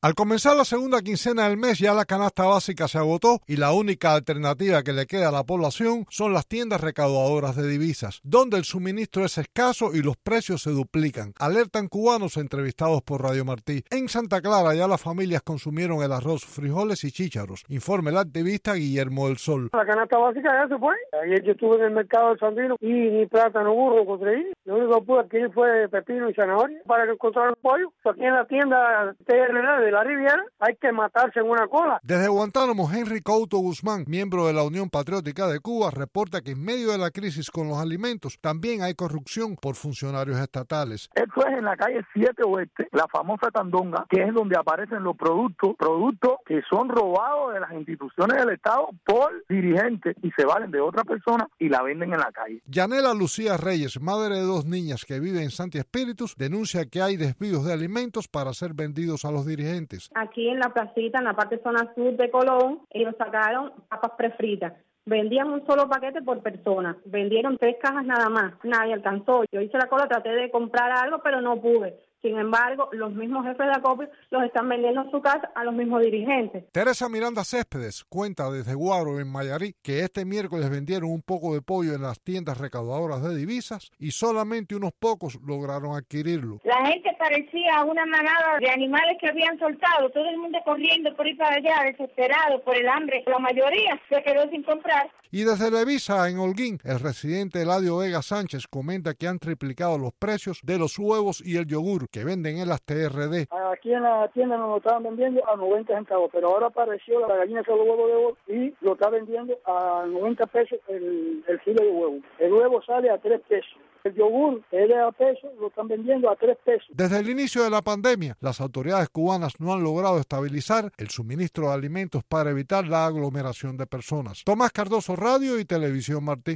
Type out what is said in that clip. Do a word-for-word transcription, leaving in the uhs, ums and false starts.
Al comenzar la segunda quincena del mes ya la canasta básica se agotó y la única alternativa que le queda a la población son las tiendas recaudadoras de divisas, donde el suministro es escaso y los precios se duplican. Alertan cubanos entrevistados por Radio Martí. En Santa Clara ya las familias consumieron el arroz, frijoles y chícharos, informa el activista Guillermo del Sol. La canasta básica ya se fue. Ayer yo estuve en el mercado de Sandino y ni plátano burro conseguí. Lo único que pude adquirir fue pepino y zanahoria para encontrar un pollo. Aquí en la tienda T R D de la Riviera hay que matarse en una cola. Desde Guantánamo, Henry Couto Guzmán, miembro de la Unión Patriótica de Cuba, reporta que en medio de la crisis con los alimentos también hay corrupción por funcionarios estatales. Esto es en la calle siete Oeste, la famosa Tandonga, que es donde aparecen los productos, productos que son robados de las instituciones del Estado por dirigentes y se valen de otra persona y la venden en la calle. Yanela Lucía Reyes, madre de dos niñas que vive en Santi Espíritus, denuncia que hay desvíos de alimentos para ser vendidos a los dirigentes. Aquí en la placita, en la parte zona sur de Colón, ellos sacaron papas prefritas. Vendían un solo paquete por persona. Vendieron tres cajas nada más. Nadie alcanzó. Yo hice la cola, traté de comprar algo, pero no pude. Sin embargo, los mismos jefes de acopio los están vendiendo en su casa a los mismos dirigentes. Teresa Miranda Céspedes cuenta desde Guaro, en Mayarí, que este miércoles vendieron un poco de pollo en las tiendas recaudadoras de divisas y solamente unos pocos lograron adquirirlo. La gente parecía una manada de animales que habían soltado, todo el mundo corriendo por ahí para allá, desesperado por el hambre. La mayoría se quedó sin comprar. Y desde Levisa, en Holguín, el residente Eladio Vega Sánchez comenta que han triplicado los precios de los huevos y el yogur que venden en las T R D. Aquí en la tienda nos lo estaban vendiendo a noventa centavos, pero ahora apareció la gallina que los huevos de oro y lo está vendiendo a noventa pesos el, el kilo de huevo. El huevo sale a tres pesos. El yogur es de a pesos, lo están vendiendo a tres pesos. Desde el inicio de la pandemia, las autoridades cubanas no han logrado estabilizar el suministro de alimentos para evitar la aglomeración de personas. Tomás Cardoso, Radio y Televisión Martí.